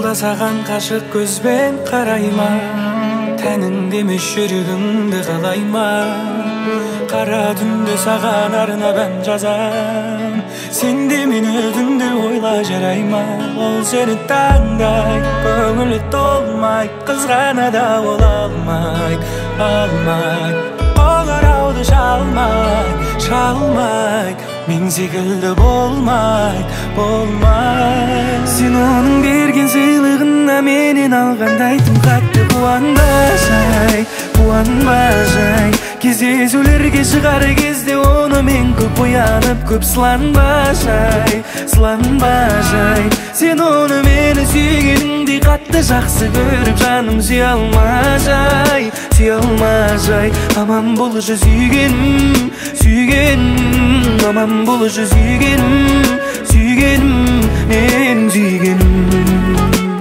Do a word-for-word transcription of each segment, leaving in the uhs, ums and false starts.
Жылга саган кашык көзбен карайма, тәніңде емес жүрегімді қалайма. Қара түнде саған арнап ән жазам, сен де мені түнде ойла жарайма. Ол сені таңдай, көңілі толмай, қызғана да ол алмай, алмай. Қоңырауды шалмай, шалмай, мен секілді болмай, болмай. Сен оның берген сыйлығына менен алғандай тым қатты қуанбасай, қуанбасай. Кездесулерге шығар кезде оны мен көп оянып, көп сыланбасай, сыланбасай. Сен оны мені сүйгеніңдей қатты жақсы көріп, жаным сүйе алмасай, сүйе алмасай. Аман болшы сүйгенім, сүйгенім, аман болшы сүйгенім, сүйгенім, мен сүйгенім.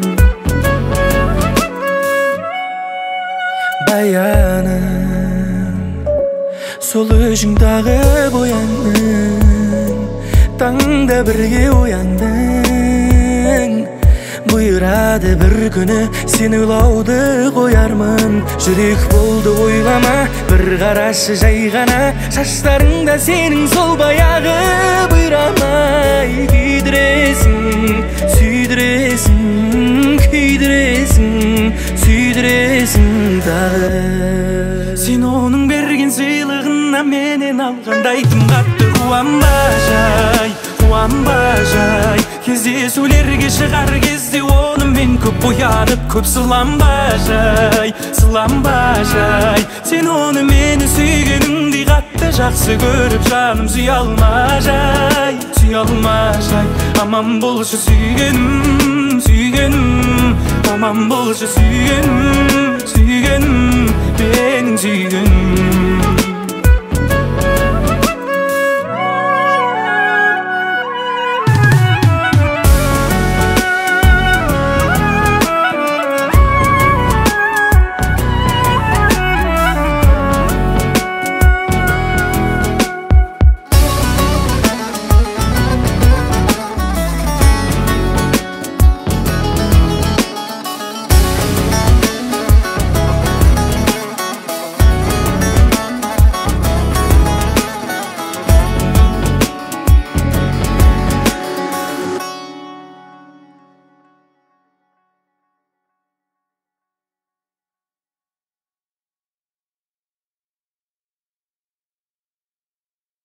Баяным, сол өзіңдағы бояның, таңда бірге ояндың. Бұйырады бір күні сен ойлауды қоярмын. Жүрек болды ойлама, бір қарашы жай ғана, шаштарыңда сенің сол баяғы бұйрамай. Күйдіресің, сүйдіресің, күйдіресің, сүйдіресің тағы. Сен оның берген сыйлығына менен алғандай тым қатты қуанбасай, қуанбасай. Кездесулерге шығар кезде оны мен көп оянып, көп сыланбасай, сыланбасай. Сен оны мені сүйгеніңдей қатты жақсы көріп, жаным сүйе алмасай, сүйе алмасай. Аман болшы сүйгенім, сүйгенім, аман болшы сүйгенім, сүйгенім, менің сүйгенім.